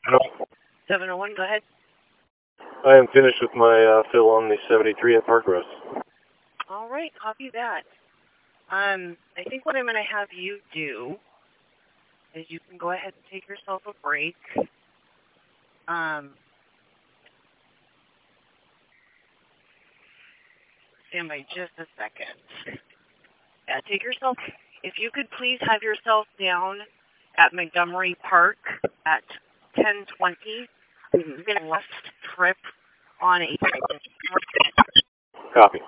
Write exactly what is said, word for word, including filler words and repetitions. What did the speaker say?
seven oh one, go ahead. I am finished with my uh, fill on the seventy-three at Park Rose. All right, copy that. Um, I think what I'm going to have you do is you can go ahead and take yourself a break. Um, stand by just a second. Yeah, take yourself, if you could please have yourself down at Montgomery Park at ten twenty. This is the last trip on a... Copy.